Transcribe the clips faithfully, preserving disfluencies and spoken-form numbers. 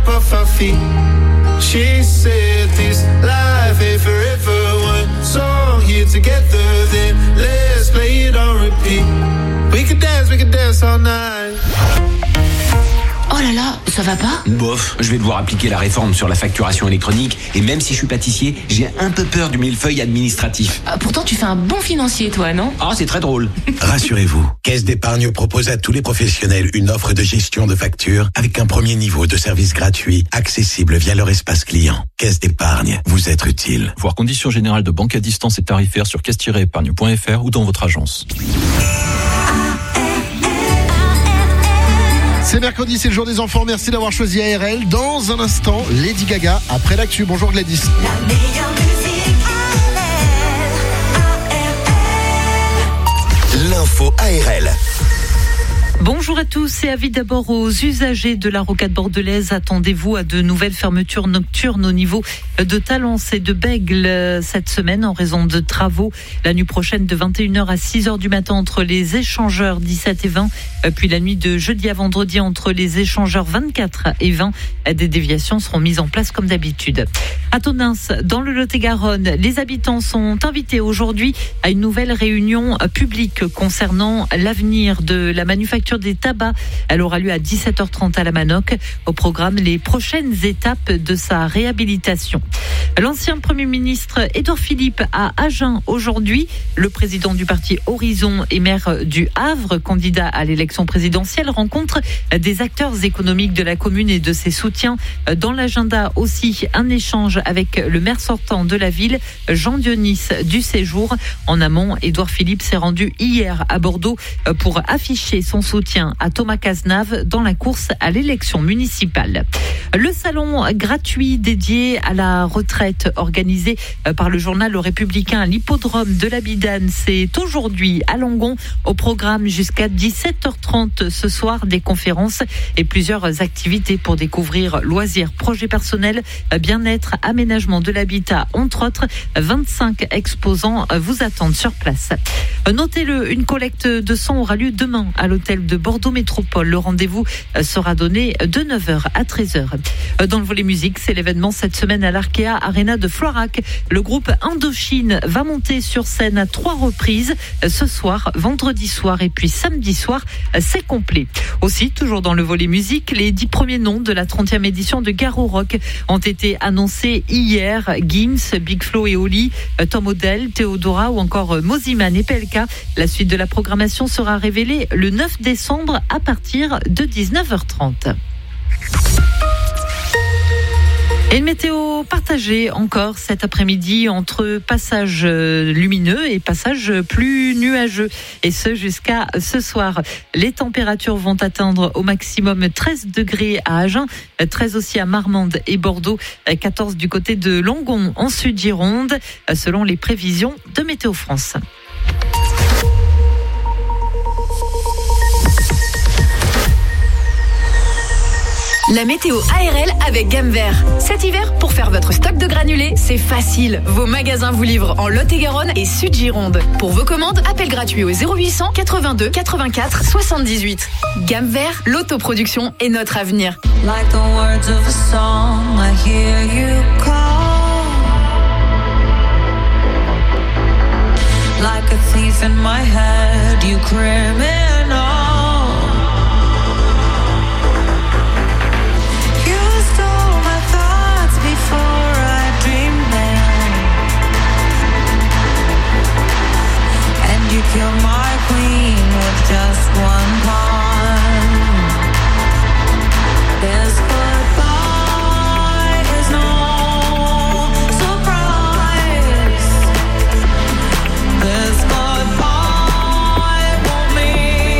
step off our feet. She said this life ain't forever. One song here together, then let's play it on repeat. We could dance, we could dance all night. Oh là là, ça va pas ? Bof, je vais devoir appliquer la réforme sur la facturation électronique et même si je suis pâtissier, j'ai un peu peur du millefeuille administratif. Ah, pourtant tu fais un bon financier toi, non ? Ah, c'est très drôle. Rassurez-vous, Caisse d'épargne propose à tous les professionnels une offre de gestion de factures avec un premier niveau de service gratuit, accessible via leur espace client. Caisse d'épargne, vous être utile. Voir conditions générales de banque à distance et tarifaires sur caisse tiret épargne point f r ou dans votre agence. C'est mercredi, c'est le jour des enfants. Merci d'avoir choisi A R L. Dans un instant, Lady Gaga après l'actu. Bonjour Gladys. La meilleure musique, A R L. L'info A R L. Bonjour à tous et avis d'abord aux usagers de la rocade bordelaise. Attendez-vous à de nouvelles fermetures nocturnes au niveau de Talence et de Bègles cette semaine en raison de travaux. La nuit prochaine de vingt et une heures à six heures du matin entre les échangeurs dix-sept et vingt. Puis la nuit de jeudi à vendredi entre les échangeurs vingt-quatre et vingt. Des déviations seront mises en place comme d'habitude. À Tonneins, dans le Lot-et-Garonne, les habitants sont invités aujourd'hui à une nouvelle réunion publique concernant l'avenir de la manufacture des tabacs. Elle aura lieu à dix-sept heures trente à la Manoc. Au programme, les prochaines étapes de sa réhabilitation. L'ancien Premier ministre Édouard Philippe à Agen aujourd'hui. Le président du parti Horizon et maire du Havre, candidat à l'élection présidentielle, rencontre des acteurs économiques de la commune et de ses soutiens. Dans l'agenda aussi, un échange avec le maire sortant de la ville, Jean Dionis du Séjour. En amont, Édouard Philippe s'est rendu hier à Bordeaux pour afficher son soutien à Thomas Cazenave dans la course à l'élection municipale. Le salon gratuit dédié à la retraite organisé par le journal Le Républicain à l'hippodrome de la Bidane, c'est aujourd'hui à Langon. Au programme jusqu'à dix-sept heures trente ce soir, des conférences et plusieurs activités pour découvrir loisirs, projets personnels, bien-être, aménagement de l'habitat, entre autres. vingt-cinq exposants vous attendent sur place. Notez-le, une collecte de sang aura lieu demain à l'hôtel de Bordeaux Métropole. Le rendez-vous sera donné de neuf heures à treize heures. Dans le volet musique, c'est l'événement cette semaine à l'Arkea Arena de Floirac. Le groupe Indochine va monter sur scène à trois reprises. Ce soir, vendredi soir et puis samedi soir, c'est complet. Aussi, toujours dans le volet musique, les dix premiers noms de la trentième édition de Garo Rock ont été annoncés hier. Gims, Big Flo et Oli, Tom Odell, Theodora ou encore Moziman et P L K. La suite de la programmation sera révélée le neuf décembre à partir de dix-neuf heures trente. Et une météo partagée encore cet après-midi entre passages lumineux et passages plus nuageux. Et ce jusqu'à ce soir. Les températures vont atteindre au maximum treize degrés à Agen, treize aussi à Marmande et Bordeaux, quatorze du côté de Langon en Sud-Gironde, selon les prévisions de Météo France. La météo A R L avec Gamme Vert. Cet hiver, pour faire votre stock de granulés, c'est facile. Vos magasins vous livrent en Lot-et-Garonne et Sud-Gironde. Pour vos commandes, appel gratuit au zéro huit cents quatre-vingt-deux quatre-vingt-quatre soixante-dix-huit. Gamme Vert, l'autoproduction est notre avenir. Like the words of a song, I hear you call. Like a thief in my head, you criminal. You kill my queen with just one pawn. This goodbye is no surprise. This goodbye won't mean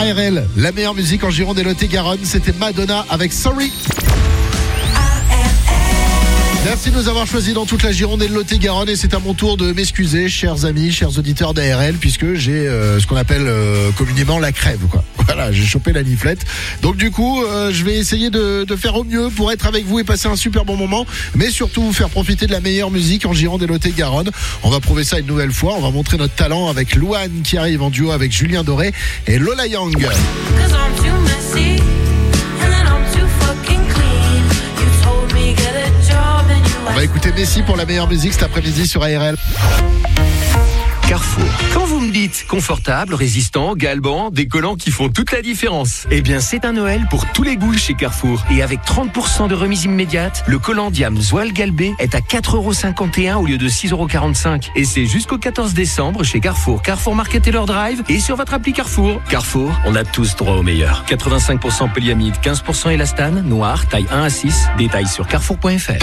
R L. La meilleure musique en Gironde et Lot-et-Garonne, c'était Madonna avec Sorry. Merci de nous avoir choisis dans toute la Gironde et le Lot-et-Garonne, et c'est à mon tour de m'excuser, chers amis, chers auditeurs d'A R L, puisque j'ai euh, ce qu'on appelle euh, communément la crève, quoi. Voilà, j'ai chopé la niflette. Donc du coup, euh, je vais essayer de, de faire au mieux pour être avec vous et passer un super bon moment, mais surtout vous faire profiter de la meilleure musique en Gironde et Lot-et-Garonne. On va prouver ça une nouvelle fois, on va montrer notre talent avec Louane qui arrive en duo avec Julien Doré et Lola Young. On va écouter Messi pour la meilleure musique cet après-midi sur A R L. Carrefour. Quand vous me dites confortable, résistant, galbant, des collants qui font toute la différence, eh bien c'est un Noël pour tous les goûts chez Carrefour. Et avec trente pour cent de remise immédiate, le collant Diam Zoal Galbé est à quatre euros cinquante et un au lieu de six euros quarante-cinq. Et c'est jusqu'au quatorze décembre chez Carrefour, Carrefour Market et leur drive et sur votre appli Carrefour. Carrefour, on a tous droit au meilleur. quatre-vingt-cinq pour cent polyamide, quinze pour cent élastane, noir, taille un à six. Détails sur carrefour point f r.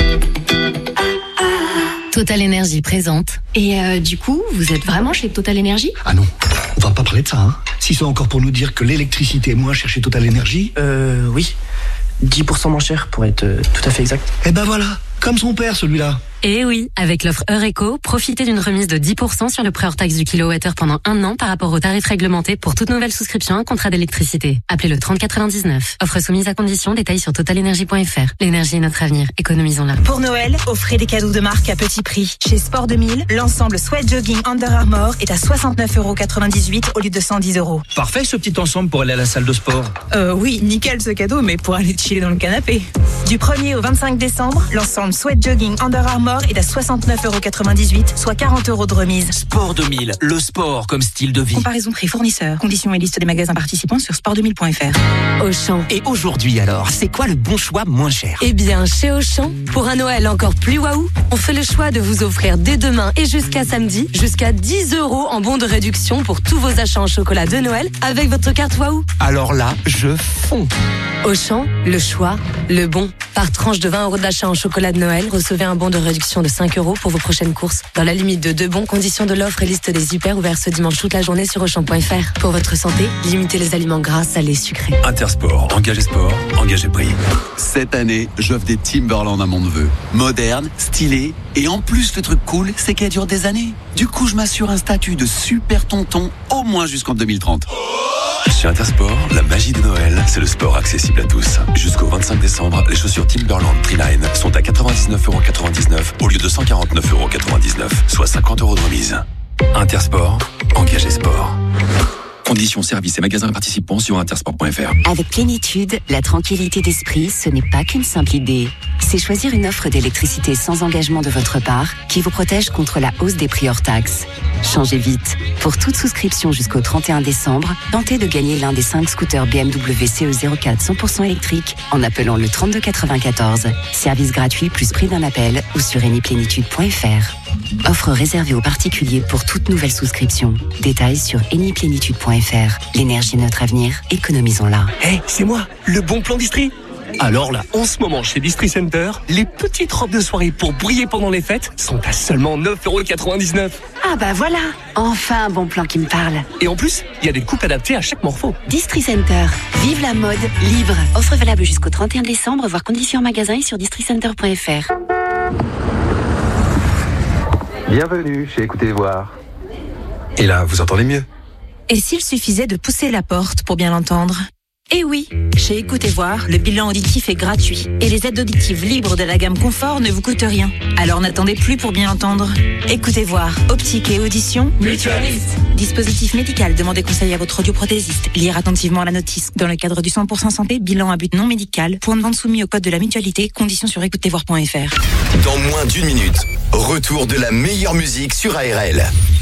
Total Énergie présente. Et euh, du coup, vous êtes vraiment chez Total Énergie ? Ah non, on va pas parler de ça, hein. Si c'est encore pour nous dire que l'électricité est moins chère chez Total Énergie. Euh, oui. dix pour cent moins cher, pour être euh, tout à fait exact. Eh ben voilà, comme son père, celui-là. Et oui, avec l'offre Eureko, profitez d'une remise de dix pour cent sur le prix hors taxe du kilowattheure pendant un an par rapport au tarif réglementé pour toute nouvelle souscription à un contrat d'électricité. Appelez le trente quatre-vingt-dix-neuf. Offre soumise à condition, détails sur total énergie point f r. L'énergie est notre avenir, économisons-la. Pour Noël, offrez des cadeaux de marque à petit prix. Chez Sport deux mille, l'ensemble Sweat Jogging Under Armour est à soixante-neuf euros quatre-vingt-dix-huit au lieu de cent dix euros. Parfait ce petit ensemble pour aller à la salle de sport. Euh oui, nickel ce cadeau, mais pour aller chiller dans le canapé. Du premier au vingt-cinq décembre, l'ensemble Sweat Jogging Under Armour est à soixante-neuf euros quatre-vingt-dix-huit, soit quarante euros de remise. Sport deux mille, le sport comme style de vie. Comparaison prix fournisseur. Conditions et liste des magasins participants sur sport deux mille point f r. Auchan. Et aujourd'hui alors, c'est quoi le bon choix moins cher ? Eh bien, chez Auchan, pour un Noël encore plus waouh, on fait le choix de vous offrir dès demain et jusqu'à samedi, jusqu'à dix euros en bons de réduction pour tous vos achats en chocolat de Noël avec votre carte waouh. Alors là, je fonds. Auchan, le choix, le bon. Par tranche de vingt euros d'achat en chocolat de Noël, recevez un bon de réduction de cinq euros pour vos prochaines courses. Dans la limite de deux bons, conditions de l'offre et liste des hyper ouverts ce dimanche toute la journée sur auchan point f r. Pour votre santé, limitez les aliments gras, salés, sucrés. Intersport, engagé sport, engagé prix. Cette année, j'offre des Timberland à mon neveu. Moderne, stylé, et en plus le truc cool, c'est qu'elle dure des années. Du coup, je m'assure un statut de super tonton au moins jusqu'en deux mille trente. Chez Intersport, la magie de Noël, c'est le sport accessible à tous. Jusqu'au vingt-cinq décembre, les chaussures Timberland Treeline sont à quatre-vingt-dix-neuf euros quatre-vingt-dix-neuf au lieu de cent quarante-neuf euros quatre-vingt-dix-neuf, soit cinquante euros de remise. Intersport, engagé sport. Conditions, services et magasins participants sur intersport point f r. Avec Plénitude, la tranquillité d'esprit, ce n'est pas qu'une simple idée. C'est choisir une offre d'électricité sans engagement de votre part qui vous protège contre la hausse des prix hors taxes. Changez vite. Pour toute souscription jusqu'au trente et un décembre, tentez de gagner l'un des cinq scooters B M W C E zéro quatre cent pour cent électrique en appelant le trente-deux quatre-vingt-quatorze. Service gratuit plus prix d'un appel ou sur eniplénitude point f r. Offre réservée aux particuliers pour toute nouvelle souscription. Détails sur eniplénitude point f r. L'énergie est notre avenir, économisons-la. Hé, hey, c'est moi, le bon plan Distri. Alors là, en ce moment chez Distri Center, les petites robes de soirée pour briller pendant les fêtes sont à seulement neuf euros quatre-vingt-dix-neuf. Ah bah voilà, enfin un bon plan qui me parle. Et en plus, il y a des coupes adaptées à chaque morpho. Distri Center, vive la mode libre. Offre valable jusqu'au trente et un décembre, voire conditions en magasin et sur distri center point f r. Bienvenue chez Écoutez Voir. Et là, vous entendez mieux? Et s'il suffisait de pousser la porte pour bien l'entendre? Eh oui, chez Écoutez Voir, le bilan auditif est gratuit et les aides auditives libres de la gamme Confort ne vous coûtent rien. Alors n'attendez plus pour bien entendre. Écoutez Voir, optique et audition mutualiste. Dispositif médical, demandez conseil à votre audioprothésiste. Lire attentivement la notice. Dans le cadre du cent pour cent santé, bilan à but non médical. Point de vente soumis au code de la mutualité. Conditions sur écoutez voir point f r. Dans moins d'une minute, retour de la meilleure musique sur A R L.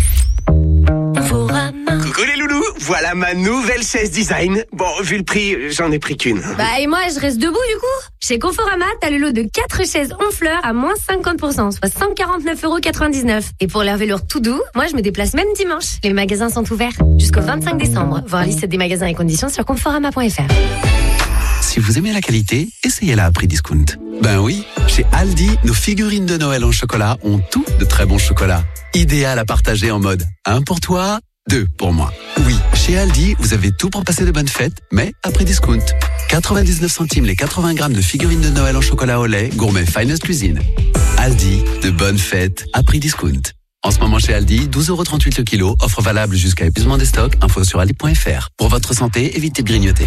Coucou les loulous, voilà ma nouvelle chaise design. Bon, vu le prix, j'en ai pris qu'une. Bah et moi, je reste debout du coup. Chez Conforama, t'as le lot de quatre chaises Honfleur à moins cinquante pour cent, soit cent quarante-neuf euros quatre-vingt-dix-neuf. Et pour leur velours tout doux, moi je me déplace même dimanche. Les magasins sont ouverts jusqu'au vingt-cinq décembre. Voir liste des magasins et conditions sur conforama point f r. Si vous aimez la qualité, essayez-la à prix discount. Ben oui, chez Aldi, nos figurines de Noël en chocolat ont tout de très bons chocolats. Idéal à partager en mode un pour toi, deux pour moi. Oui, chez Aldi, vous avez tout pour passer de bonnes fêtes, mais à prix discount. quatre-vingt-dix-neuf centimes les quatre-vingts grammes de figurines de Noël en chocolat au lait, gourmet Finest Cuisine. Aldi, de bonnes fêtes à prix discount. En ce moment chez Aldi, douze euros trente-huit le kilo, offre valable jusqu'à épuisement des stocks, info sur aldi point fr. Pour votre santé, évitez de grignoter.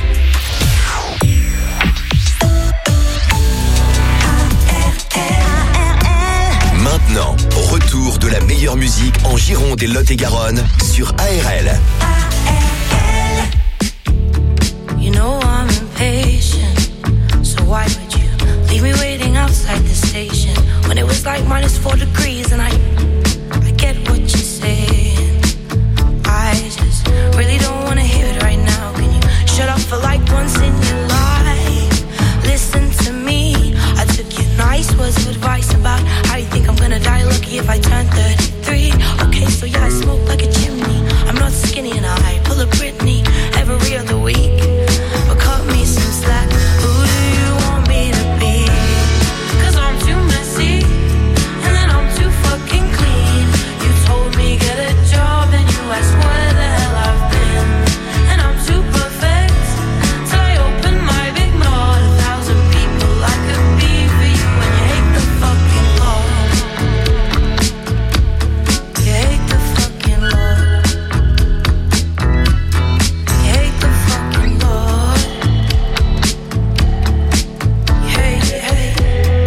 Maintenant, retour de la meilleure musique en Gironde et Lot-et-Garonne sur A R L. You know I'm impatient, so why would you leave me waiting outside the station when it was like minus four degrees and I, I get what you're saying. I just really don't want to hear it right now. Can you shut up for like once in your life? Listen to me, I took your nice words of advice about how you think I'm gonna die lucky if I turn thirty-three. Okay, so yeah, I smoke like a chimney. I'm not skinny and I pull a Britney every other week. But cut me some slack. Who do you want me to be? Cause I'm too messy and then I'm too fucking clean. You told me get a job and you asked where the hell I've been. And I'm too perfect till I open my big mouth. A thousand people I could be for you and you hate the fucking law. You hate the fucking law. You hate the fucking law. You hate, you hate.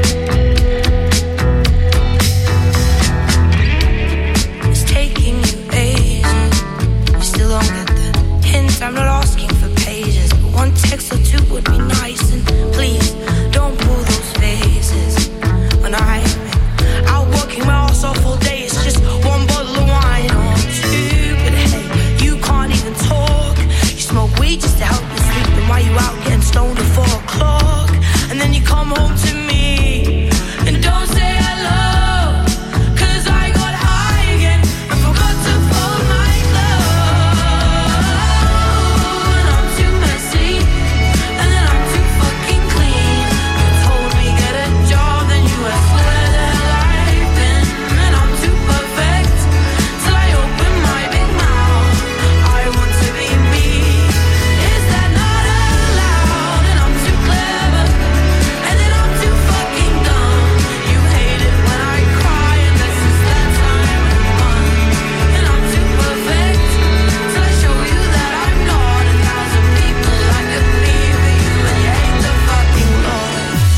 It's taking you ages. You still don't get the hint. I'm not asking for pages, but one text or two would be nice. And please don't pull those faces when I'm out working my ass off all day. It's just one bottle of wine or two, but hey, you can't even talk. You smoke weed just to help you sleep, and why you out getting stoned at four o'clock? And then you come home to me and don't say hello, cause I got high again and forgot to fold my clothes. And I'm too messy and then I'm too fucking clean. You told me get a job, then you asked where the hell I've been. And I'm too perfect till I open my big mouth. I want to be me. Is that not allowed? And I'm too clever and then I'm too fucking dumb. You hate it when I cry and this is that time of month. And I'm too perfect till I show you that I'm not. A thousand people I could be for you and you hate the fucking law.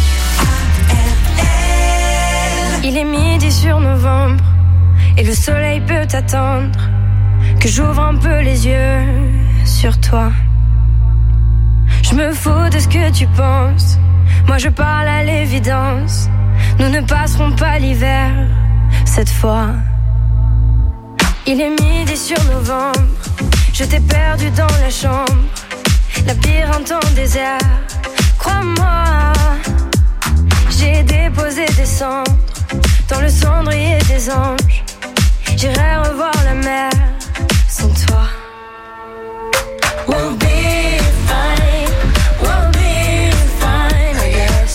Il est midi sur novembre et le soleil peut attendre que j'ouvre un peu les yeux sur toi. Je me fous de ce que tu penses, moi je parle à l'évidence. Nous ne passerons pas l'hiver cette fois. Il est midi sur novembre, je t'ai perdu dans la chambre, labyrinthe en désert. Crois-moi, j'ai déposé des cendres dans le cendrier des anges. J'irai revoir la mer sans toi. We'll be fine, we'll be fine, I guess.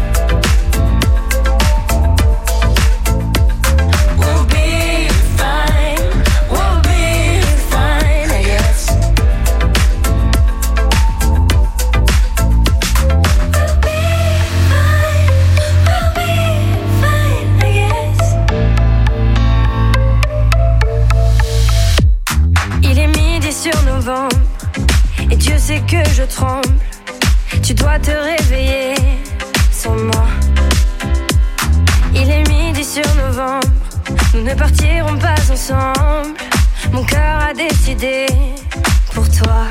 We'll be fine, we'll be fine, I guess. We'll be fine, we'll be fine, I guess. Il est midi sur novembre et Dieu sait que je tremble. Tu dois te réveiller sans moi. Il est midi sur novembre, nous ne partirons pas ensemble. Mon cœur a décidé pour toi.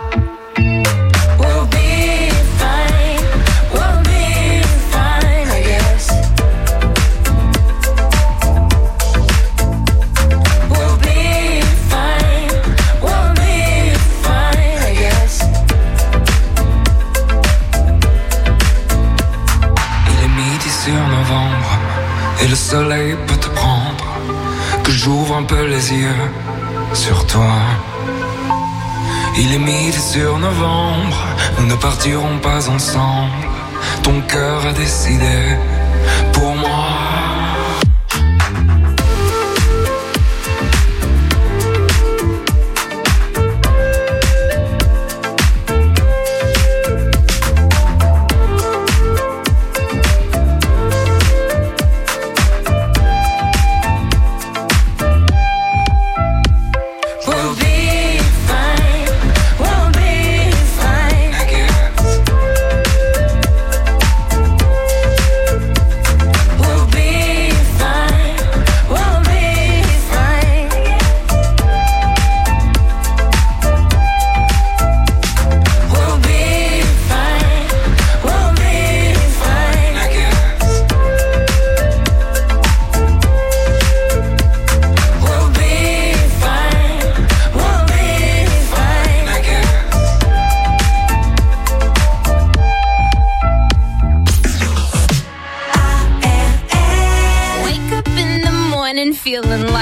We'll be fine, we'll be fine, I guess. We'll be fine, we'll be fine, I guess. Il est midi sur novembre et le soleil peut te prendre, que j'ouvre un peu les yeux sur toi. Il est midi sur novembre, nous ne partirons pas ensemble. Ton cœur a décidé pour moi.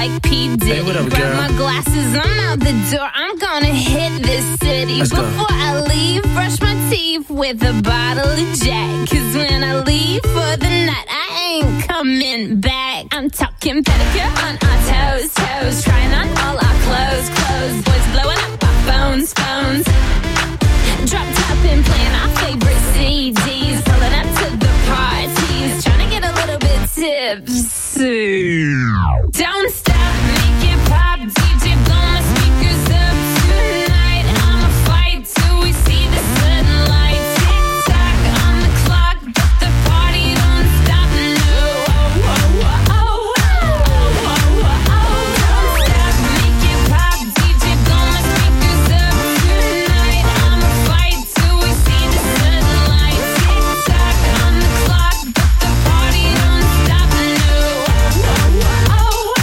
like P. Diddy. Hey, what up, Grab girl? my glasses, I'm out the door. I'm gonna hit this city. Let's go. Before I leave, brush my teeth with a bottle of Jack. Cause when I leave for the night, I ain't coming back. I'm talking pedicure on our toes, toes. Trying on all our clothes, clothes. Boys blowing up our phones, phones. Drop top and playing our favorite C Ds. Pulling up to the parties. Trying to get a little bit tipsy. Don't stop, make it pop. D J blow my speakers up tonight. I'ma fight till we see the sunlight. Tick tock on the clock, but the party don't stop. No. Oh, oh, oh, oh, oh, oh, oh. Don't stop, make it pop. D J blow my speakers up tonight. I'ma fight till we see the sunlight. Tick tock on the clock, but the party don't stop. No. Oh, oh, oh,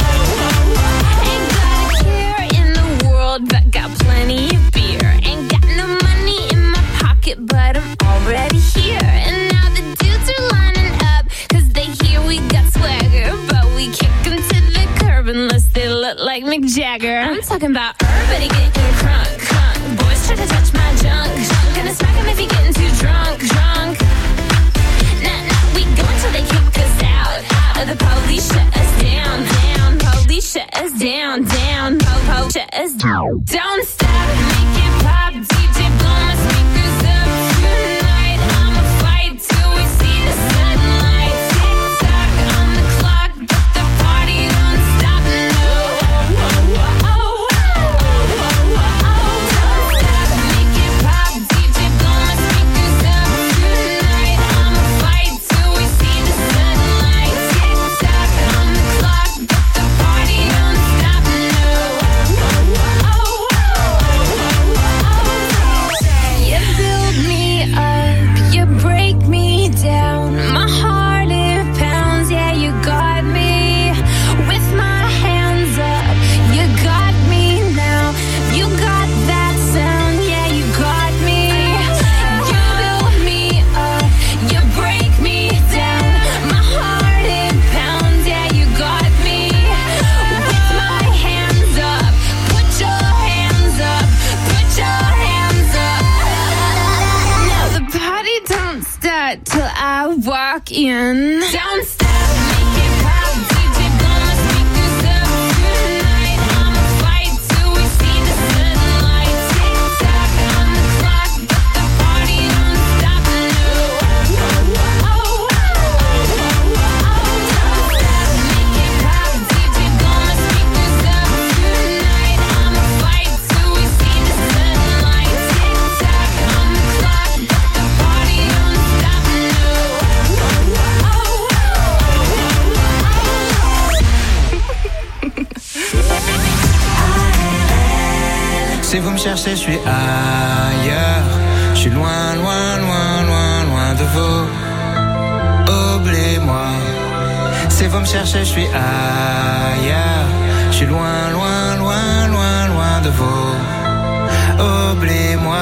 oh. Ain't got a care in the world, but got plenty of beer. Ain't got no money in my pocket, but I'm already here. And now the dudes are lining up, cause they hear we got swagger. But we kick them to the curb unless they look like Mick Jagger. I'm talking about everybody getting crunk, crunk. Boys try to touch my junk, junk. Gonna smack him if he getting too drunk, drunk. Nah, nah, we go until they kick us out, out. The police shut us down, down. Police shut us down, down. Po, po, shut us down. Don't stop, make it pop. D J blow my speakers up tonight. I'ma fight till we see the sunlight. Tick tock on the clock, but the party don't stop. No. Oh, oh, oh, oh, oh, oh, oh. Don't stop, make it pop. D J blow my speakers up tonight. I'ma fight till we see the sunlight. Tick tock on the clock, but the party don't stop. No. Oh, oh, oh, oh, oh. You build me up, you break me down. My heart it pounds, yeah, you got me with my hands up. You got me now, you got that sound, yeah, you got me. You build me up, you break me down. My heart it pounds, yeah, you got me with my hands up. Put your hands up, put your hands up. Now the party don't start till I walk in. Don't stop, make it pop. D J blow my speakers up tonight. I'ma fight till we see the sunlight. Tick tock on the clock, but the party don't stop. No. Oh, oh, oh, oh, oh, oh. Don't stop, make it pop. D J blow my speakers up tonight. I'ma fight till we see the sunlight. Tick tock on the clock, but the party don't stop. No. Oh, oh, oh, oh, oh, Si vous me cherchez, je suis ailleurs. Je suis loin, loin, loin, loin, loin de vous. Oubliez-moi. Si vous me cherchez, je suis ailleurs. Je suis loin, loin, loin, loin, loin de vous. Oubliez-moi.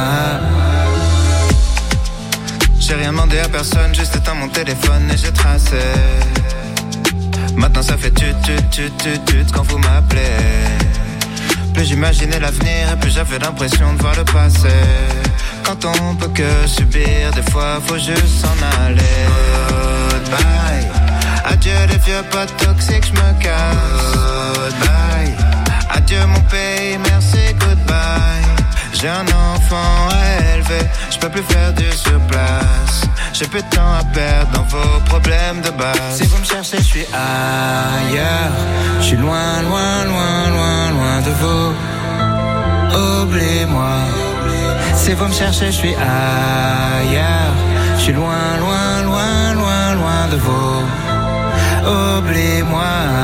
J'ai rien demandé à personne, juste éteint mon téléphone et j'ai tracé. Maintenant ça fait tut tut tut tut tut quand vous m'appelez. Plus j'imaginais l'avenir et plus j'avais l'impression de voir le passé. Quand on peut que subir, des fois faut juste s'en aller. Goodbye. Adieu les vieux potes toxiques, j'me casse. Goodbye. Adieu mon pays, merci, goodbye. J'ai un enfant à élever, je peux plus faire du surplace. J'ai plus de temps à perdre dans vos problèmes de base. Si vous me cherchez, je suis ailleurs. Je suis loin, loin, loin, loin, loin de vous. Oubliez-moi. Si vous me cherchez, je suis ailleurs. Je suis loin, loin, loin, loin, loin de vous. Oubliez-moi.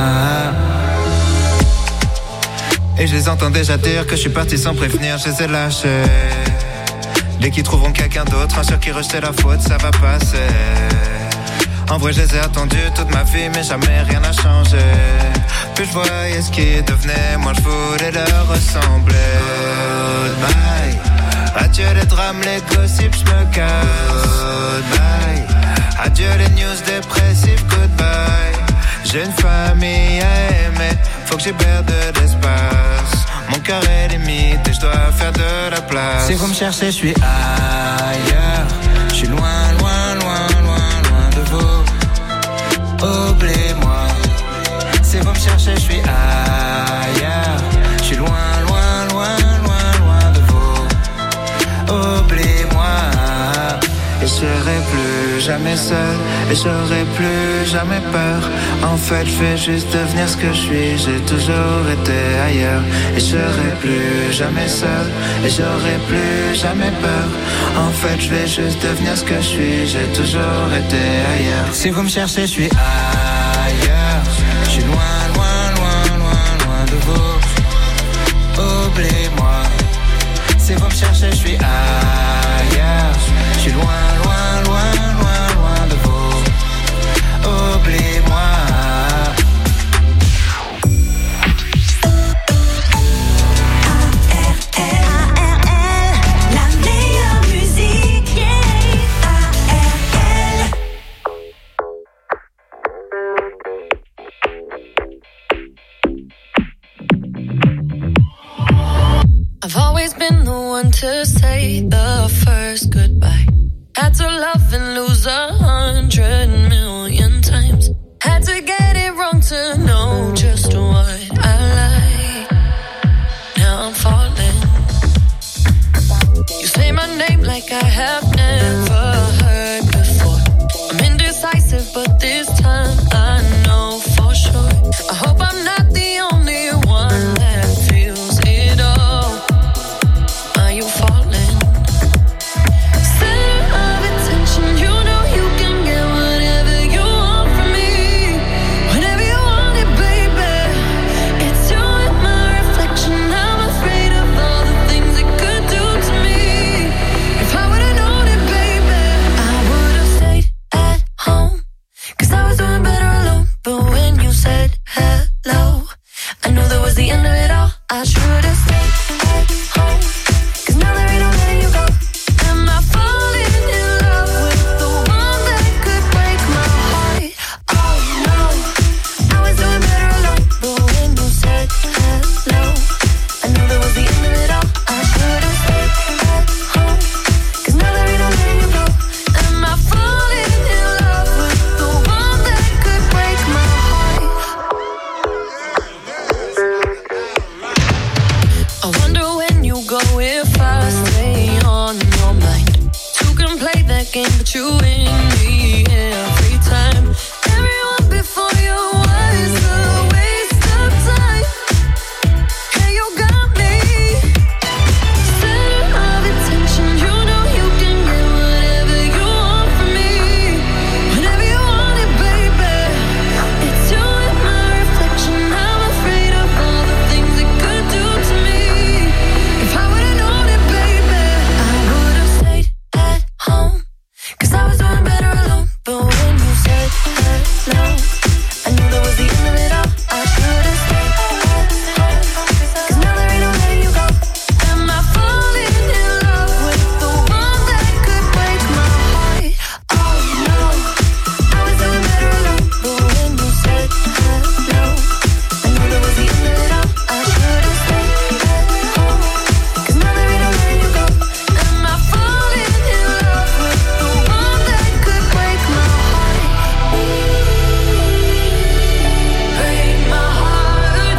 Et je les entends déjà dire que je suis parti sans prévenir, je les ai lâchés. Dès qu'ils trouveront quelqu'un d'autre, un sur qui rejeter la faute, ça va passer. En vrai je les ai attendus toute ma vie, mais jamais rien n'a changé. Plus je voyais ce qui devenait, moi je voulais leur ressembler. Goodbye. Adieu les drames, les gossips, je me casse. Goodbye. Adieu les news dépressives, goodbye. J'ai une famille à aimer, faut que j'ai perde de l'espace. Mon cœur est limite et je dois faire de la place. Si vous me cherchez, je suis ailleurs. Je suis loin, loin, loin, loin, loin de vous. Oubliez-moi. Si vous me cherchez, je suis ailleurs. Je suis loin, loin, loin, loin, loin de vous. Oubliez-moi. Et je serai plus jamais seul. Et j'aurai plus jamais peur. En fait, je vais juste devenir ce que je suis. J'ai toujours été ailleurs. Et je serai plus jamais seul. Et j'aurai plus jamais peur. En fait, je vais juste devenir ce que je suis. J'ai toujours été ailleurs. Si vous me cherchez, je suis ailleurs. Je suis loin, loin, loin, loin, loin de vous. Oubliez-moi. Si vous me cherchez, je suis ailleurs. Je suis loin, loin, loin, loin, loin de vous. Oubliez-moi. I've always been the one to say the first goodbye. Had to love and lose a hundred million times. Had to get it wrong to know just what I like. Now I'm falling. You say my name like I have never heard before. I'm indecisive, but this time I know for sure. I hope I'm not the only one that feels it all. Are you falling? Center of attention, you know you can get whatever you want from me. Whenever you want it, baby. It's you and my reflection. I'm afraid of all the things it could do to me. If I would've known it, baby, I would've stayed at home. Cause I was doing better alone. But when you said hello, I knew that was the end of it all. I should've stayed at home. Cause now there ain't no letting you go. Am I falling in love with the one that could break my heart? Oh no, I was doing better alone. But when you said hello, I knew that was the end of it all. I should've stayed at home. Cause now there ain't no letting you go. Am I falling in love with the one that could break my heart? I wonder when you go if I stay on your mind. Two can play that game, but you win me every time. Everyone before you was a waste of time. Yeah, you got me. Center of attention, you know you can get whatever you want from me. Whenever you want it, baby. It's you and my reflection. I'm afraid of all the things it could do to me. If I would've known it, baby, I would've stayed at home. Cause I was doing better alone. But when you said hello, I knew that was the end of it all. I should've stayed at home. Cause now there ain't no letting you go. Am I falling in love with the one that could break my heart? Oh no, I was doing better alone. But when you said hello, I knew that was the end of it all. I should've stayed at home. Cause now there ain't no letting you go. Am I falling in love with the one that could break my heart? Break my heart.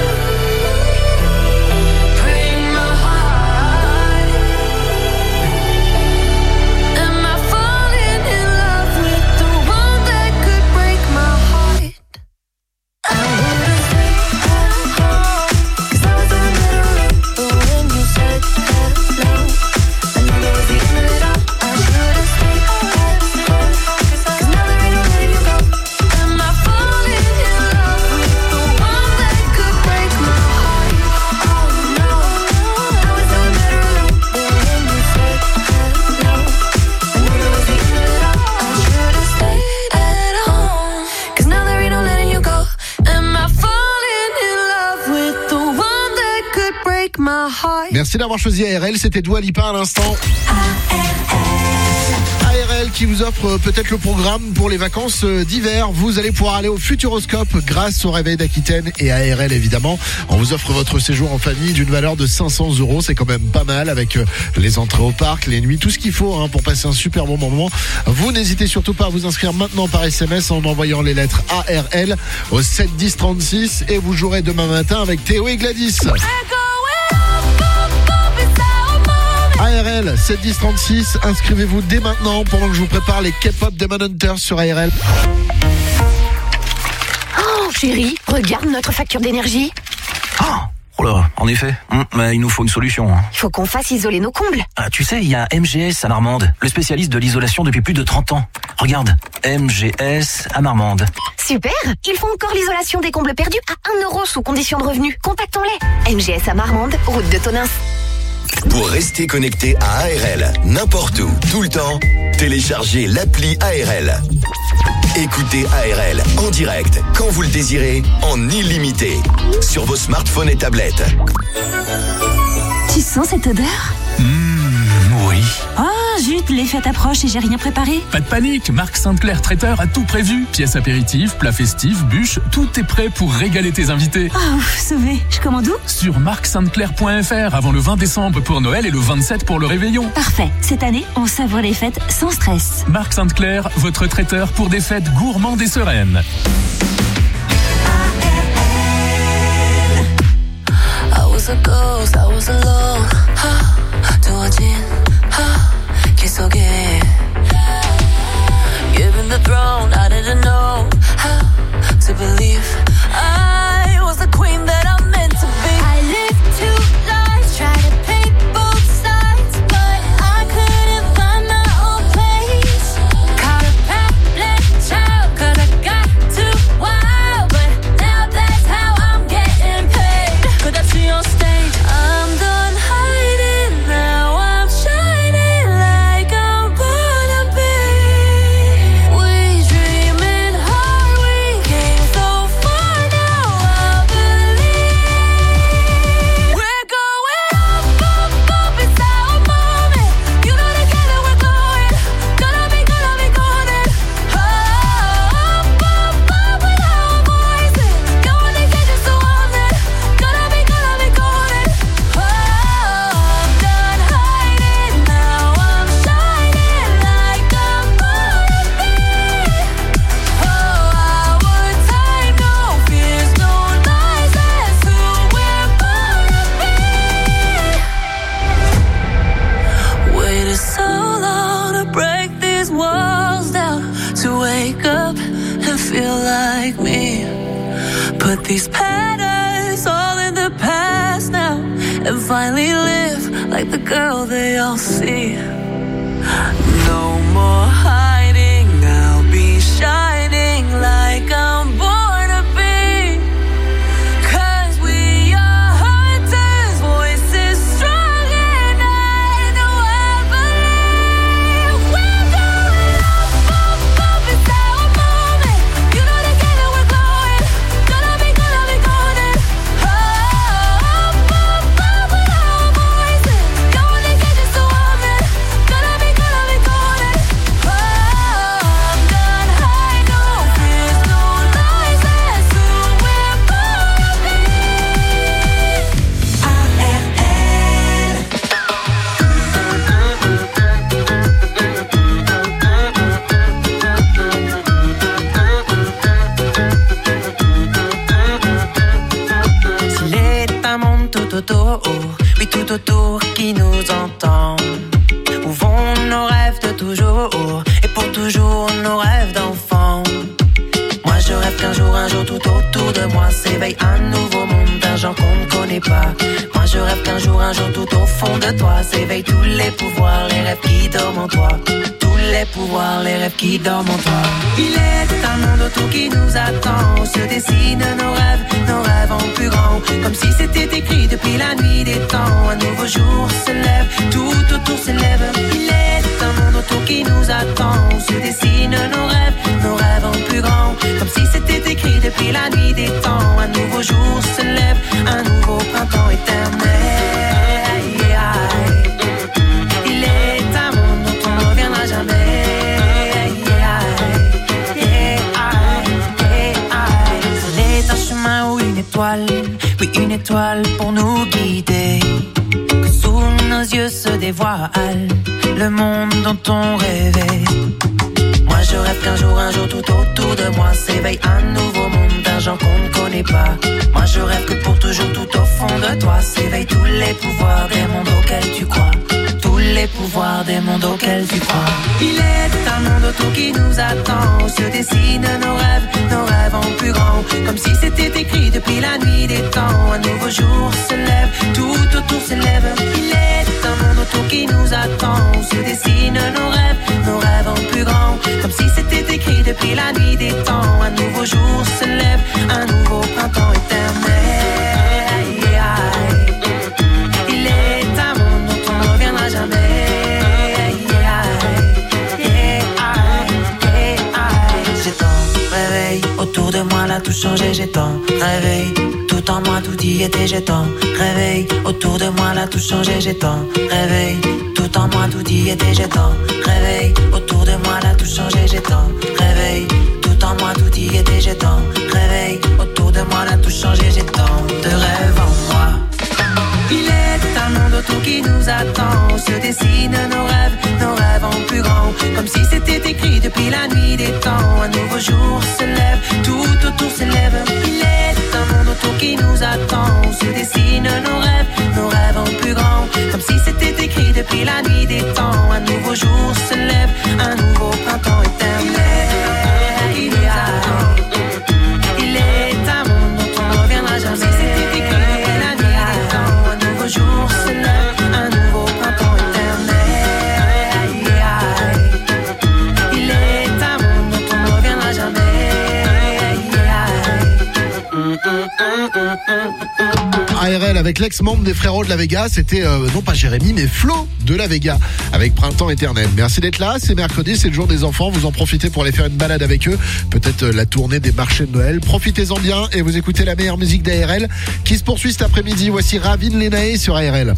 Break my heart. Am I falling in love with the one that could break my heart? I would've stayed at home. Cause I was doing better alone. But when you said hello, I knew that was the end of it all. I should've stayed at home. Cause now there ain't no letting you go. Am I falling in love with the one that could break my heart? Oh no, I was doing better alone. But when you said hello, I knew that was the end of it all. I should've stayed at home. Cause now there ain't no letting you go. Am I falling in love with the one that could break my heart? Merci d'avoir choisi A R L, c'était Dua Lipa à l'instant. A R L R L qui vous offre peut-être le programme pour les vacances d'hiver. Vous allez pouvoir aller au Futuroscope grâce au Réveil d'Aquitaine et à R L évidemment. On vous offre votre séjour en famille d'une valeur de cinq cents euros. C'est quand même pas mal avec les entrées au parc, les nuits, tout ce qu'il faut hein, pour passer un super bon moment. Vous n'hésitez surtout pas à vous inscrire maintenant par S M S en envoyant les lettres A R L au sept dix trente-six et vous jouerez demain matin avec Théo et Gladys. A R L sept dix trente-six, inscrivez-vous dès maintenant pendant que je vous prépare les K-pop Demon Hunters sur A R L. Oh chérie, regarde notre facture d'énergie. Oh, oh là, en effet, hum, mais il nous faut une solution. Hein. Il faut qu'on fasse isoler nos combles. Ah, tu sais, il y a M G S à Marmande, le spécialiste de l'isolation depuis plus de trente ans. Regarde, M G S à Marmande. Super, ils font encore l'isolation des combles perdus à un euro sous condition de revenu. Contactons-les. M G S à Marmande, route de Tonins. Pour rester connecté à A R L, n'importe où, tout le temps, téléchargez l'appli A R L. Écoutez A R L en direct, quand vous le désirez, en illimité, sur vos smartphones et tablettes. Tu sens cette odeur ? Mmh, oui. Oh, zut, les fêtes approchent et j'ai rien préparé. Pas de panique, Marc Sainte-Claire Traiteur a tout prévu. Pièces apéritives, plats festifs, bûches, tout est prêt pour régaler tes invités. Oh, ouf, sauvé. Je commande où ? Sur marc sainte claire point f r avant le vingt décembre pour Noël et le vingt-sept pour le réveillon. Parfait. Cette année, on savoure les fêtes sans stress. Marc Sainte-Claire, votre traiteur pour des fêtes gourmandes et sereines. I was a ghost, I was alone. 두어진 길 속에 Given the throne, I didn't know how to believe I was the queen that I'm meant to be. I lived two lives, tried to paint both sides, but I couldn't find my own place. Caught a path-led child, cause I got too wild, but now that's how I'm getting paid. Could I see on stage? I'm done hiding now, I'm shining like I'm born to be. We dreaming hard, we came so far, now I believe. We're going up, up, up, it's our moment. You know together we're going, gonna be, gonna be golden. Up, up, up with our voices, going to get you so on it. Gonna be, gonna be golden. Oh, I'm done hiding now, I'm shining like I'm born to be. Oh, our time, no fears, no lies, that's who we're born to be. Waited so long to break these walls down, to wake up and feel like me. Put these patterns all in the past now, and finally live like the girl they all see. No more hiding, I'll be shining like I'm born to be. Cause we are hunters, voices strong, and I know I believe. We're going up, up, up, it's our moment. You know together we're going, gonna be, gonna be golden. Up, up, up with our voices, going to get you so on it. Gonna be, gonna be golden. Oh, I'm done high, no fears, no lies, that's who we're born to be. A R L. S'il est un monde tout autour, oui tout autour qui nous entend. Où vont nos rêves de toujours, et pour toujours nos rêves d'enfant. Moi je rêve qu'un jour, un jour tout autour de moi s'éveille un nouveau monde d'un genre qu'on ne connaît pas. Moi je rêve qu'un jour, un jour tout au fond de toi s'éveillent tous les pouvoirs, les rêves qui dorment en toi. Tous les pouvoirs, les rêves qui dorment en toi. Il est un monde autour qui nous attend, où se dessinent nos rêves, nos rêves en plus grand. Comme si c'était écrit depuis la nuit des temps. Un nouveau jour se lève, tout autour s'élève. Il est un monde autour qui nous attend, où se dessinent nos rêves, nos rêves en plus grand. Comme si c'était écrit depuis la nuit des temps. Un nouveau jour se lève, un nouveau printemps éternel. Il est un monde dont on ne reviendra jamais. étoiles pour nous guider, que sous nos yeux se dévoile le monde dont on rêvait. Moi je rêve qu'un jour, un jour tout autour de moi s'éveille un nouveau monde d'un genre qu'on ne connaît pas. Moi je rêve que pour toujours tout au fond de toi s'éveillent tous les pouvoirs des mondes auxquels tu crois. Tous les pouvoirs des mondes auxquels tu crois. Il est un monde autour qui nous attend, où se dessinent nos rêves, nos rêves en plus grand, comme si c'était écrit depuis la nuit des temps. Un nouveau jour se lève, tout autour s'élève. Il est un monde autour qui nous attend, où se dessinent nos rêves, nos rêves en plus grand, comme si c'était écrit depuis la nuit des temps. Un nouveau jour se lève, un nouveau printemps éternel. Il est un monde dont on ne reviendra jamais. J'ai tant réveil autour de moi, là tout changé. J'ai tant réveil tout en moi, tout y était. J'ai tant réveil autour de moi, là tout changé. J'ai tant réveil tout en moi, tout y était. J'ai tant réveil autour de moi, là tout changé. J'ai tant réveil tout en moi, tout y était. J'ai tant réveil autour de moi, là tout changé. J'ai tant de rêves en moi. Il est un monde autour qui nous attend, où se dessinent nos rêves, nos rêves en plus grand, comme si c'était écrit depuis la nuit des temps. Un nouveau jour se lève, tout autour s'élève. Il est un monde autour qui nous attend, où se dessinent nos rêves, nos rêves en plus grand, comme si c'était écrit depuis la nuit des temps. Un nouveau jour se lève, un nouveau printemps éternel. Il nous attend. Il est un monde dont on ne reviendra jamais. Si c'était écrit depuis la nuit des temps, un nouveau jour se lève, un nouveau printemps éternel. Il est un monde dont on ne reviendra jamais. A R L avec l'ex-membre des Frérots de la Vega, c'était euh, non pas Jérémy mais Flo de la Vega avec Printemps éternel. Merci d'être là, c'est mercredi, c'est le jour des enfants, vous en profitez pour aller faire une balade avec eux, peut-être euh, la tournée des marchés de Noël. Profitez-en bien et vous écoutez la meilleure musique d'A R L qui se poursuit cet après-midi. Voici Ravin Lenae sur A R L.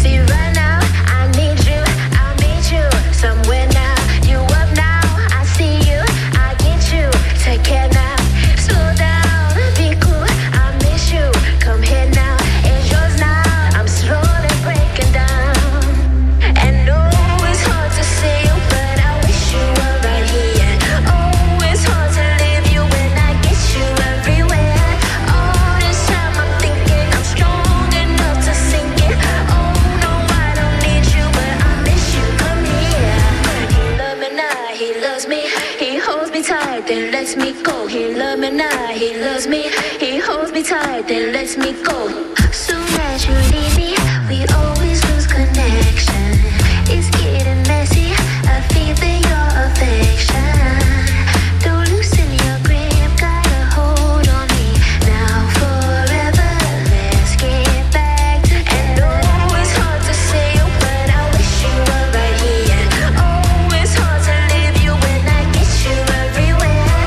Then lets me go. He loves me now, he loves me. He holds me tight, then lets me go. Soon as you leave me, we always lose connection. It's getting messy, I feel that your affection. Don't loosen your grip, got a hold on me. Now forever, let's get back together. And oh, it's hard to say, but I wish you were right here. Oh, it's hard to leave you when I get you everywhere.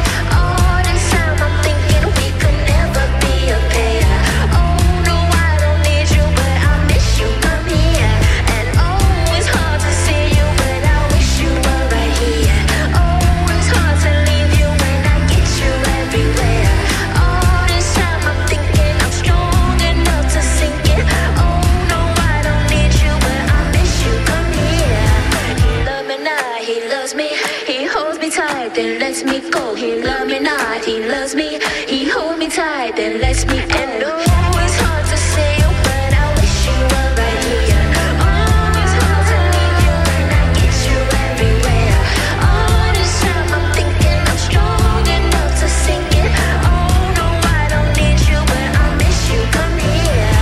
Then lets me go. He loves me not. He loves me. He holds me tight. Then lets me go. And oh, it's hard to say, but I wish you were right here. Oh, it's hard to leave you when I get you everywhere. All this time I'm thinking I'm strong enough to sink it. Oh no, I don't need you, but I miss you. Come here.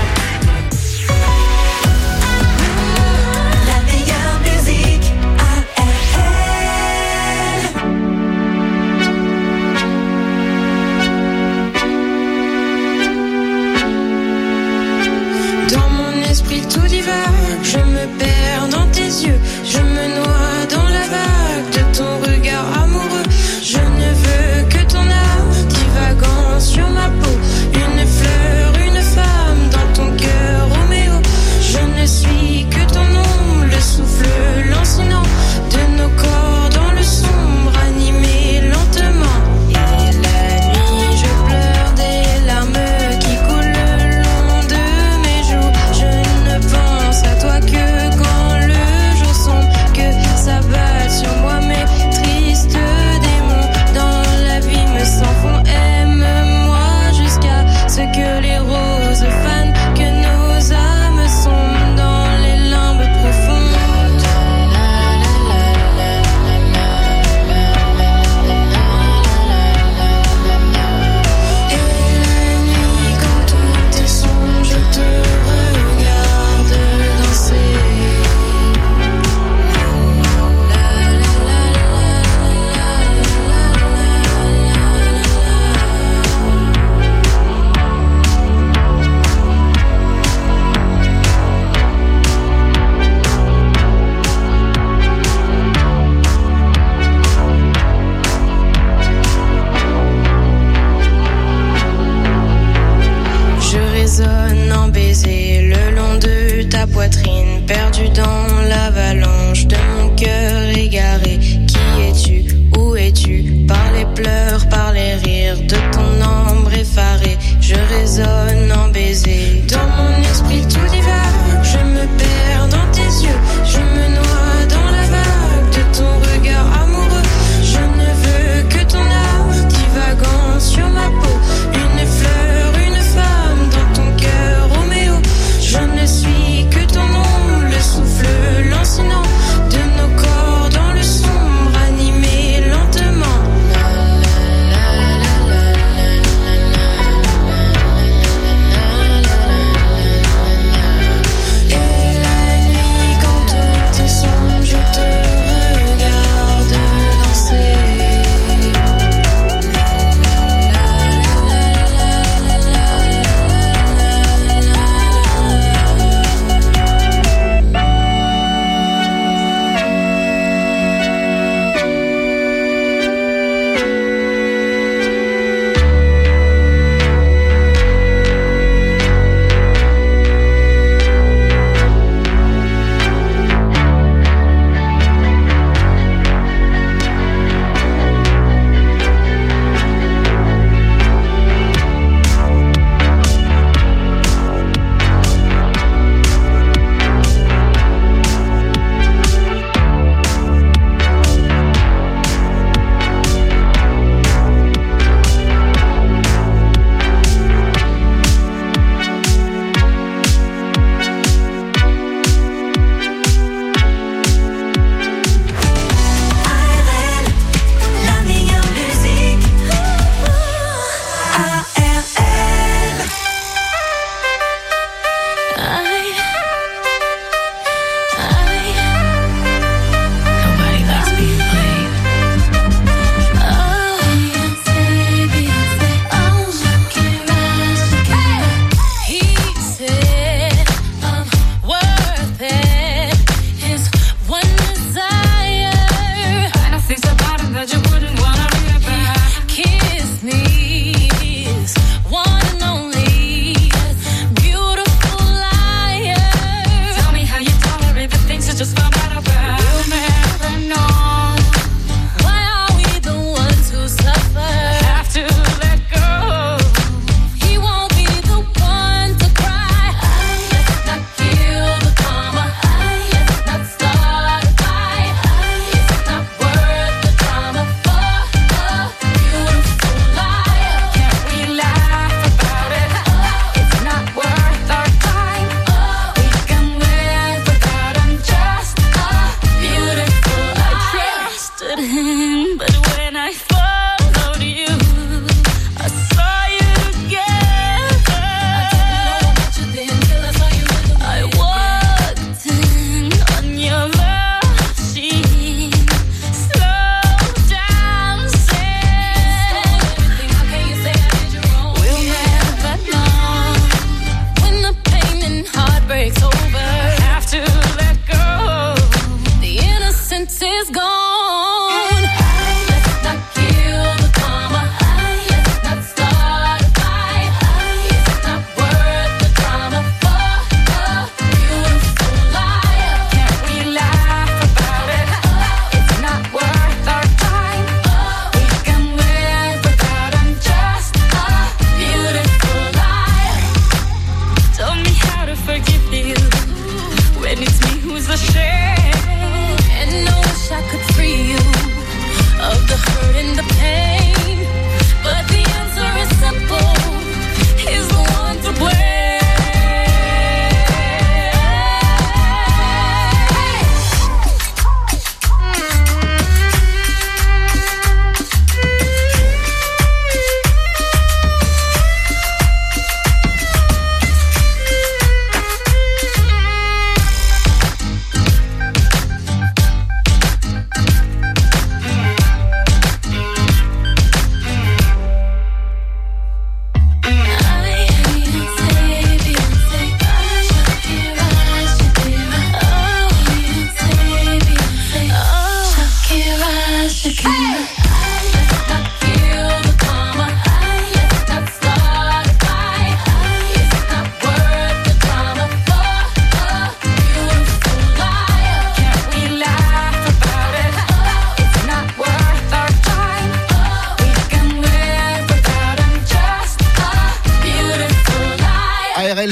La meilleure musique. Tout divague, je me perds dans tes yeux, je me noie dans la vague de ton regard amoureux. Je ne veux que ton âme divagant sur ma peau, une fleur, une femme dans ton cœur, Roméo. Je ne suis que ton ombre, le souffle lancinant de nos corps dans le sombre, animé lentement. Et la nuit, je pleure des larmes qui coulent le long de baiser le long de ta poitrine, perdu dans l'avalanche de mon cœur égaré. Qui es-tu? Où es-tu? Par les pleurs, par les rires de ton ombre effarée, je résonne en baiser. Dans mon esprit tout divague, je me perds dans tes yeux, je me noie dans la vague de ton regard amoureux. Je ne veux que ton âme divagant sur ma peau, une fleur, une femme dans ton cœur, Roméo. Je ne suis que ton ombre, le souffle lancinant de nos corps dans le sombre, animé lentement. Et la nuit quand tout est sombre, je te regarde danser.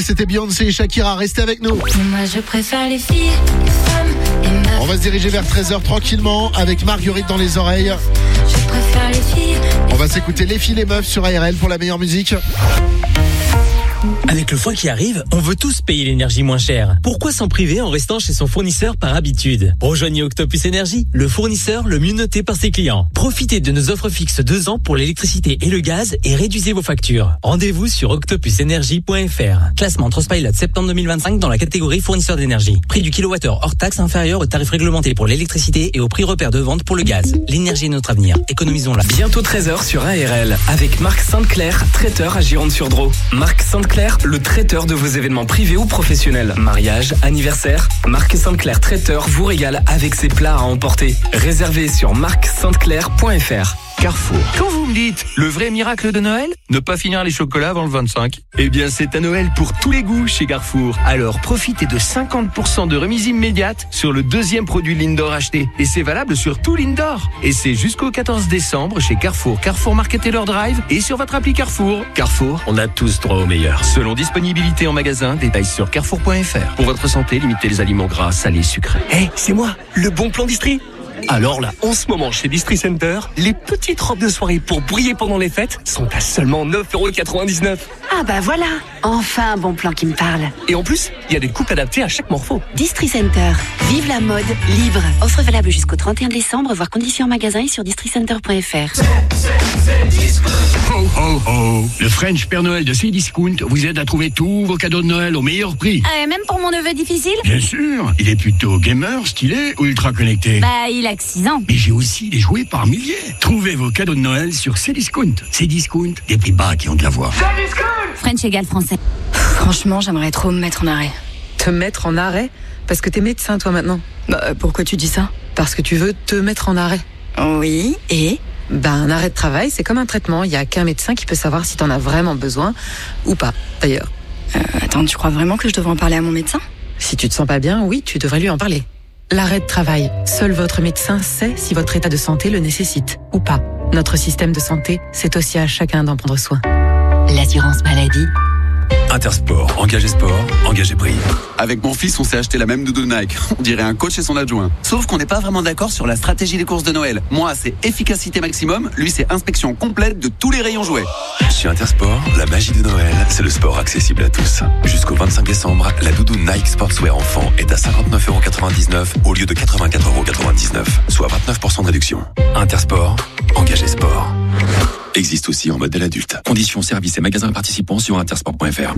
c'était Beyoncé et Shakira. Restez avec nous. Moi je préfère les filles, les femmes, les meufs. On va se diriger vers treize heures tranquillement avec Marguerite dans les oreilles. Je préfère les filles. On va s'écouter les filles, les meufs sur A R L pour la meilleure musique. Avec le froid qui arrive, on veut tous payer l'énergie moins chère. Pourquoi s'en priver en restant chez son fournisseur par habitude? Rejoignez Octopus Énergie, le fournisseur le mieux noté par ses clients. Profitez de nos offres fixes deux ans pour l'électricité et le gaz et réduisez vos factures. Rendez-vous sur octopus énergie point f r. Classement Trustpilot septembre deux mille vingt-cinq dans la catégorie fournisseur d'énergie. Prix du kilowattheure hors taxe inférieur au tarif réglementé pour l'électricité et au prix repère de vente pour le gaz. L'énergie est notre avenir. Économisons-la. Bientôt treize heures sur A R L avec Marc Sainte-Claire, traiteur à Gironde-sur-Dro. Marc Sainte-Claire, le traiteur de vos événements privés ou professionnels. Mariage, anniversaire, Marc Sainte-Claire traiteur vous régale avec ses plats à emporter. Réservez sur marc sainte claire point f r. Carrefour. Quand vous me dites le vrai miracle de Noël, ne pas finir les chocolats avant le vingt-cinq. Eh bien, c'est à Noël pour tous les goûts chez Carrefour. Alors, profitez de cinquante pour cent de remise immédiate sur le deuxième produit Lindor acheté. Et c'est valable sur tout Lindor. Et c'est jusqu'au quatorze décembre chez Carrefour, Carrefour Market et leur Drive et sur votre appli Carrefour. Carrefour, on a tous droit au meilleur. Selon disponibilité en magasin, détails sur carrefour point f r. Pour votre santé, limitez les aliments gras, salés, sucrés. Hé, hey, c'est moi, le bon plan Distri. Alors là, en ce moment, chez Distri Center, les petites robes de soirée pour briller pendant les fêtes sont à seulement neuf euros quatre-vingt-dix-neuf. Ah bah voilà, enfin un bon plan qui me parle. Et en plus, il y a des coupes adaptées à chaque morpho. Distri Center, vive la mode libre. Offre valable jusqu'au trente et un décembre, voire conditions en magasin et sur distri center point f r. Ho ho ho, le French Père Noël de Cdiscount vous aide à trouver tous vos cadeaux de Noël au meilleur prix. Euh, même pour mon neveu difficile? Bien sûr, il est plutôt gamer, stylé ou ultra connecté? Bah, il a que six ans. Mais j'ai aussi des jouets par milliers. Trouvez vos cadeaux de Noël sur Cdiscount. Cdiscount, des prix bas qui ont de la voix. French égale français. Franchement, j'aimerais trop me mettre en arrêt. Te mettre en arrêt? Parce que t'es médecin, toi, maintenant. Bah, pourquoi tu dis ça? Parce que tu veux te mettre en arrêt. Oui, et? Bah, un arrêt de travail, c'est comme un traitement. Il y a qu'un médecin qui peut savoir si t'en as vraiment besoin ou pas, d'ailleurs. Euh, attends, tu crois vraiment que je devrais en parler à mon médecin? Si tu te sens pas bien, oui, tu devrais lui en parler. L'arrêt de travail. Seul votre médecin sait si votre état de santé le nécessite ou pas. Notre système de santé, c'est aussi à chacun d'en prendre soin. L'assurance maladie. Intersport, engagé sport, engagé prix. Avec mon fils, on s'est acheté la même doudoune Nike. On dirait un coach et son adjoint. Sauf qu'on n'est pas vraiment d'accord sur la stratégie des courses de Noël. Moi, c'est efficacité maximum. Lui, c'est inspection complète de tous les rayons jouets. Chez Intersport, la magie de Noël, c'est le sport accessible à tous. Jusqu'au vingt-cinq décembre, la doudoune Nike Sportswear enfant est à cinquante-neuf euros quatre-vingt-dix-neuf au lieu de quatre-vingt-quatre euros quatre-vingt-dix-neuf, soit vingt-neuf pour cent de réduction. Intersport, engagé sport. Existe aussi en modèle adulte. Conditions, services et magasins participants sur intersport point f r.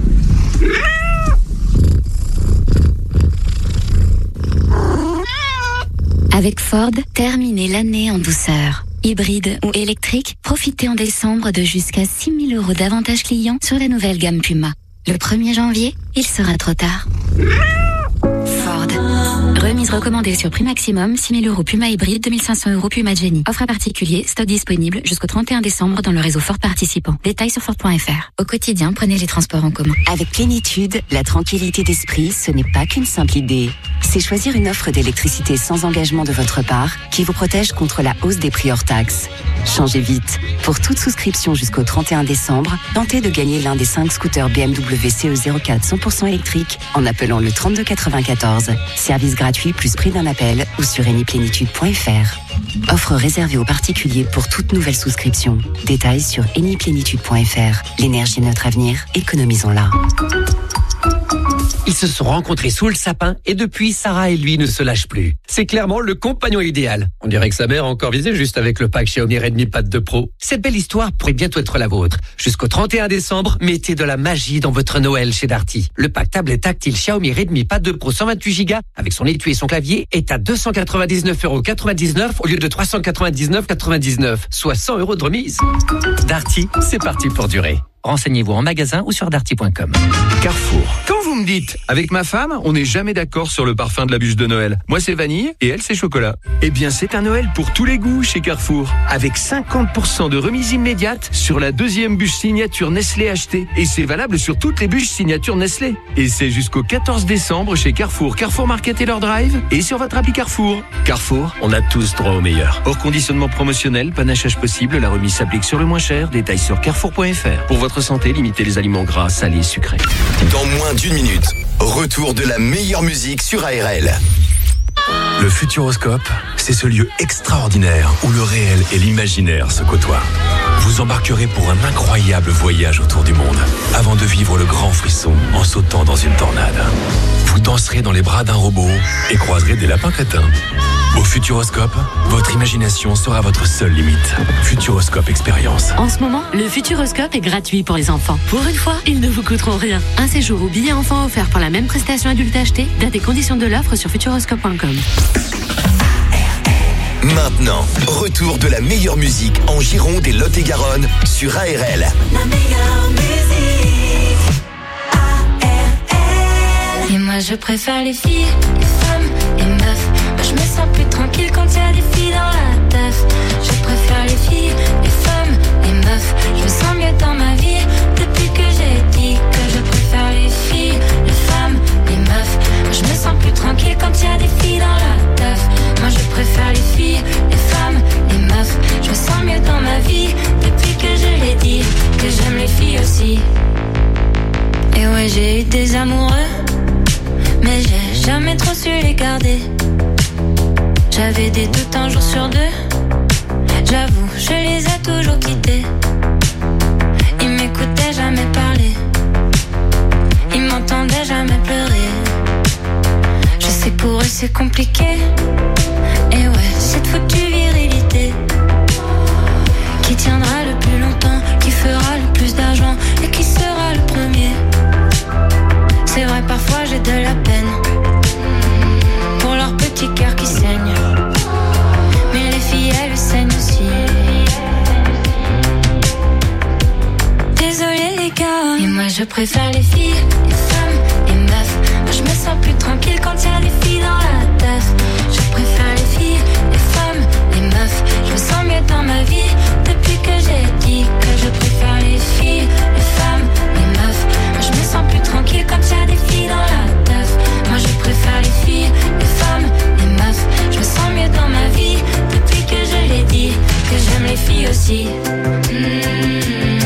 Avec Ford, terminez l'année en douceur. Hybride ou électrique, profitez en décembre de jusqu'à six mille euros d'avantages clients sur la nouvelle gamme Puma. Le premier janvier, il sera trop tard. Ford. Remise recommandée sur prix maximum, six mille euros Puma hybride, deux mille cinq cents euros Puma Jenny. Offre à particulier, stock disponible jusqu'au trente et un décembre dans le réseau Ford participant. Détails sur Ford point f r. Au quotidien, prenez les transports en commun. Avec Plénitude, la tranquillité d'esprit, ce n'est pas qu'une simple idée. C'est choisir une offre d'électricité sans engagement de votre part qui vous protège contre la hausse des prix hors taxes. Changez vite. Pour toute souscription jusqu'au trente et un décembre, tentez de gagner l'un des cinq scooters B M W C E zéro quatre cent pour cent électrique en appelant le trente-deux quatre-vingt-quatorze. Service gratuit plus prix d'un appel ou sur enipleenitude point f r. Offre réservée aux particuliers pour toute nouvelle souscription. Détails sur enipleenitude point f r. L'énergie est notre avenir, économisons-la. Ils se sont rencontrés sous le sapin et depuis, Sarah et lui ne se lâchent plus. C'est clairement le compagnon idéal. On dirait que sa mère a encore visé juste avec le pack Xiaomi Redmi Pad deux Pro. Cette belle histoire pourrait bientôt être la vôtre. Jusqu'au trente et un décembre, mettez de la magie dans votre Noël chez Darty. Le pack tablette tactile Xiaomi Redmi Pad deux Pro cent vingt-huit giga avec son étui et son clavier est à deux cent quatre-vingt-dix-neuf euros quatre-vingt-dix-neuf au lieu de trois cent quatre-vingt-dix-neuf euros quatre-vingt-dix-neuf, soit cent euros de remise. Darty, c'est parti pour durer. Renseignez-vous en magasin ou sur darty point com. Carrefour. Quand vous me dites, avec ma femme, on n'est jamais d'accord sur le parfum de la bûche de Noël. Moi, c'est vanille et elle, c'est chocolat. Eh bien, c'est un Noël pour tous les goûts chez Carrefour. Avec cinquante pour cent de remise immédiate sur la deuxième bûche signature Nestlé achetée. Et c'est valable sur toutes les bûches signature Nestlé. Et c'est jusqu'au quatorze décembre chez Carrefour, Carrefour Market et leur Drive et sur votre appli Carrefour. Carrefour, on a tous droit au meilleur. Hors conditionnement promotionnel, panachage possible, la remise s'applique sur le moins cher. Détails sur carrefour point f r. Pour votre votre santé, limitez les aliments gras, salés, sucrés. Dans moins d'une minute, retour de la meilleure musique sur A R L. Le Futuroscope, c'est ce lieu extraordinaire où le réel et l'imaginaire se côtoient. Vous embarquerez pour un incroyable voyage autour du monde, avant de vivre le grand frisson en sautant dans une tornade. Vous danserez dans les bras d'un robot et croiserez des lapins crétins. Au Futuroscope, votre imagination sera votre seule limite. Futuroscope Expérience. En ce moment, le Futuroscope est gratuit pour les enfants. Pour une fois, ils ne vous coûteront rien. Un séjour ou billet enfant offert pour la même prestation adulte achetée. Date et conditions de l'offre sur futuroscope point com. Maintenant, retour de la meilleure musique en Gironde et Lot-et-Garonne sur A R L. La meilleure musique, A R L. Et moi je préfère les filles, les femmes, les meufs. Moi je me sens plus tranquille quand il y a des filles dans la teuf. Je préfère les filles, les femmes, les meufs. Je me sens mieux dans ma vie depuis que j'ai dit que je préfère les filles, les femmes, les meufs. Moi je me sens plus tranquille quand il y a des filles dans la teuf. Moi je préfère les filles, les femmes, les meufs. Je me sens mieux dans ma vie depuis que je l'ai dit que j'aime les filles aussi. Et ouais, j'ai eu des amoureux, mais j'ai jamais trop su les garder. J'avais des doutes un jour sur deux, j'avoue, je les ai toujours quittés. Ils m'écoutaient jamais parler, ils m'entendaient jamais pleurer. Je sais pour eux c'est compliqué, et ouais, cette foutue virilité qui tiendra le plus longtemps, qui fera le plus d'argent et qui sera le premier. C'est vrai, parfois j'ai de la peine pour leur petit cœur qui saigne, mais les filles elles saignent aussi. Désolée les gars, et moi je préfère les filles, les femmes, les meufs. Moi je me sens plus tranquille quand il y a des filles dans la teuf. Je préfère les filles, les femmes, les meufs. Je me sens mieux dans ma vie depuis que j'ai dit que je préfère les filles, les femmes, les meufs. Moi je me sens plus tranquille quand il y a des filles dans la teuf. Moi je préfère les filles, les femmes, les meufs. Je me sens mieux dans ma vie depuis que je l'ai dit que j'aime les filles aussi. Mmh.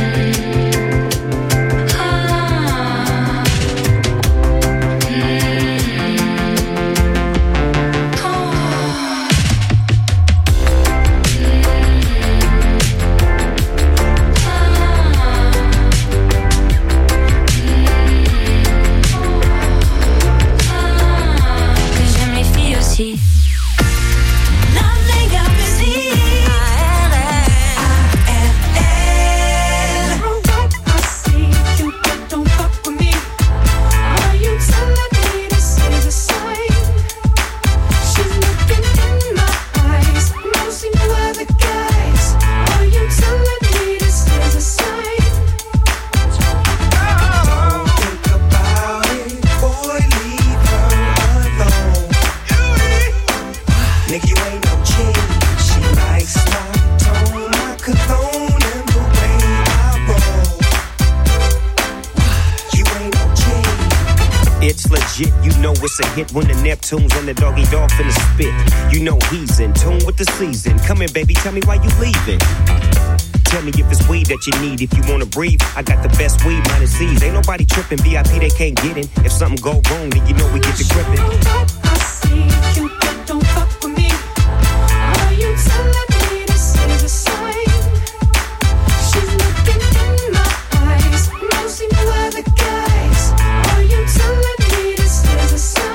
It's a hit when the Neptunes and the doggy dog finna spit. You know he's in tune with the season. Come here, baby, tell me why you leaving. Tell me if it's weed that you need. If you wanna breathe, I got the best weed, minus C's. Ain't nobody tripping, V I P they can't get in. If something go wrong, then you know we get to gripping. I see you, but don't fuck with me. Are you telling me this is a sign? She's looking in my eyes, nosing to other guys. Are you telling me this is a sign?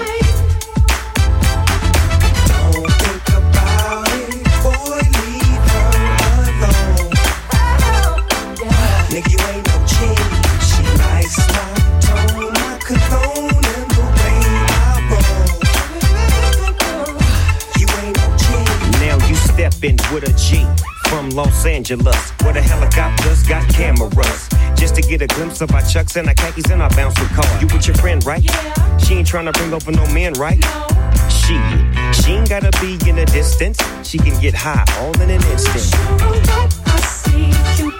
Don't think about it, boy, leave her alone. Nigga, you ain't no chick. She likes my tone, my cologne, and the way I roll. You ain't no chick. Now you steppin' with a G from Los Angeles, where the helicopters got cameras, just to get a glimpse of our chucks and our khakis and our bouncing car. You with your friend, right? Yeah. She ain't tryna bring over no men, right? No. She, she ain't gotta be in the distance. She can get high all in an instant. Sure what I see, you